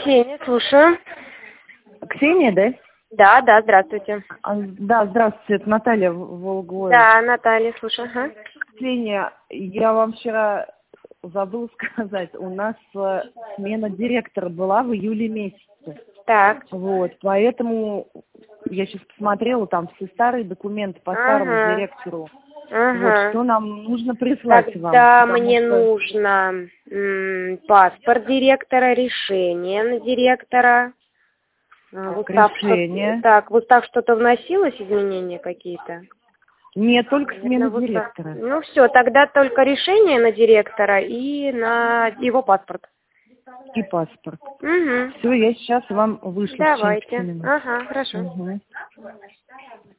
Ксения, слушаю. Ксения, да? Да, здравствуйте. Да, здравствуйте, это Наталья Волгоева. Да, Наталья, слушаю. Ага. Ксения, я вам вчера забыла сказать, у нас смена директора была в июле месяце. Так. Вот, поэтому я сейчас посмотрела, там все старые документы по старому директору. Вот, что нам нужно прислать вам? Тогда мне нужно паспорт директора, решение на директора. В устав что-то вносилось, изменения какие-то? Нет, только смена директора. Ну все, тогда только решение на директора и на его паспорт. И паспорт. Угу. Все, я сейчас вам вышлю. Давайте. Ага, хорошо. Угу.